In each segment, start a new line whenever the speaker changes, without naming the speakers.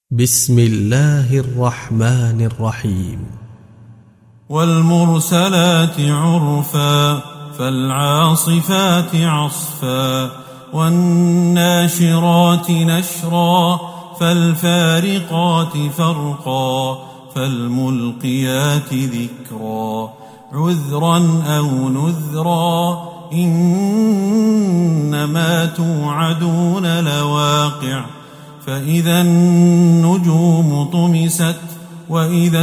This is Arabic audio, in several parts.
بسم الله الرحمن الرحيم.
والمرسلات عرفا فالعاصفات عصفا والناشرات نشرا فالفارقات فرقا فالملقيات ذكرا عذرا أو نذرا إنما توعدون لواقع فإذا النجوم طمست وإذا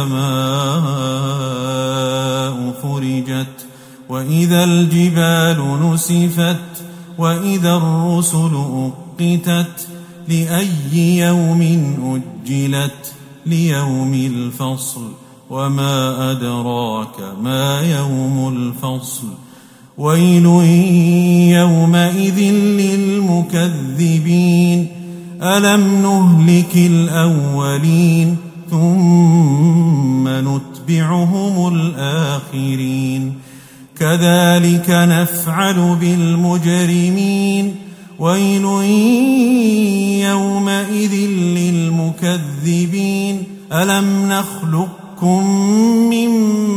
السماء فرجت وإذا الجبال نسفت وإذا الرسل أقتت لأي يوم أجلت ليوم الفصل وما أدراك ما يوم الفصل ويل يومئذ للمكذبين ألم نهلك الأولين ثم نتبعهم الآخرين كذلك نفعل بالمجرمين ويل يومئذ للمكذبين ألم نخلقكم من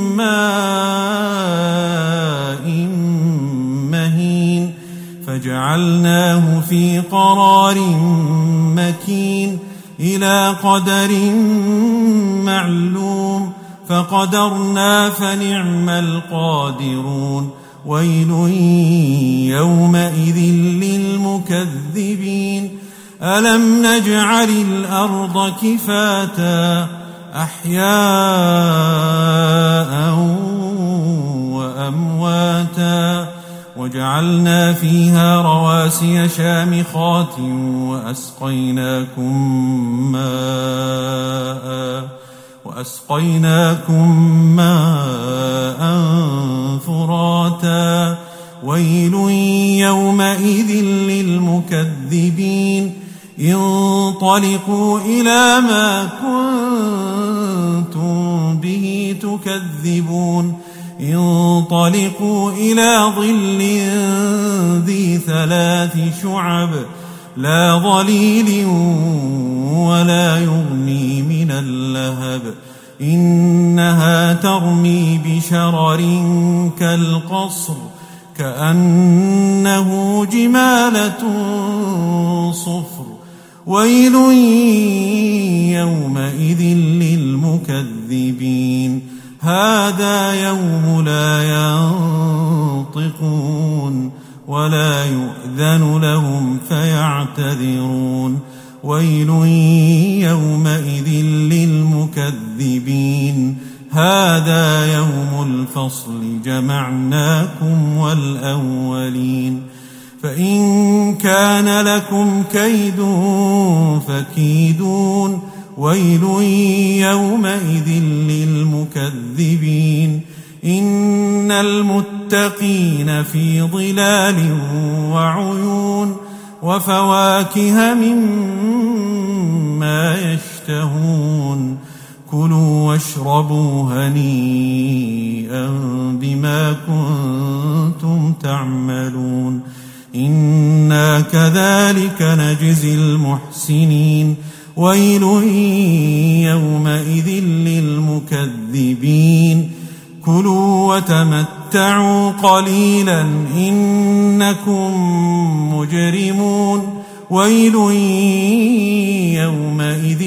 ماء مهين فجعلناه في قرار مكين إلى قدر معلوم فقدرنا فنعم القادرون ويل يومئذ للمكذبين ألم نجعل الأرض كفاتا أحياء وأمواتا وجعلنا فيها رواسي شامخات وأسقيناكم ماء فراتا ويل يومئذ للمكذبين انطلقوا إلى ما كنتم به تكذبون انطلقوا إلى ظل ذي 3 شعب لا ظليل ولا يغني من اللهب إنها ترمي بشرر كالقصر كأنه جمالة صفر ويل يومئذ للمكذبين هذا يوم لا ينطقون ولا يؤذن لهم فيعتذرون ويل يومئذ للمكذبين هذا يوم الفصل جمعناكم والأولين فإن كان لكم كيد فكيدون ويل يومئذ للمكذبين إن المتقين في ظلال وعيون وفواكه مما يشتهون كلوا واشربوا هنيئا بما كنتم تعملون إنا كذلك نجزي المحسنين ويل يومئذ للمكذبين كلوا وتمتعوا قليلا إنكم مجرمون ويل يومئذ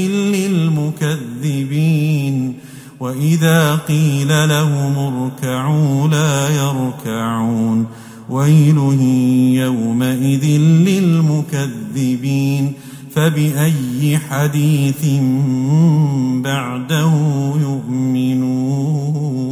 للمكذبين وإذا قيل لهم اركعوا لا يركعون ويل يومئذ للمكذبين فبأي حديث بعده يؤمنون.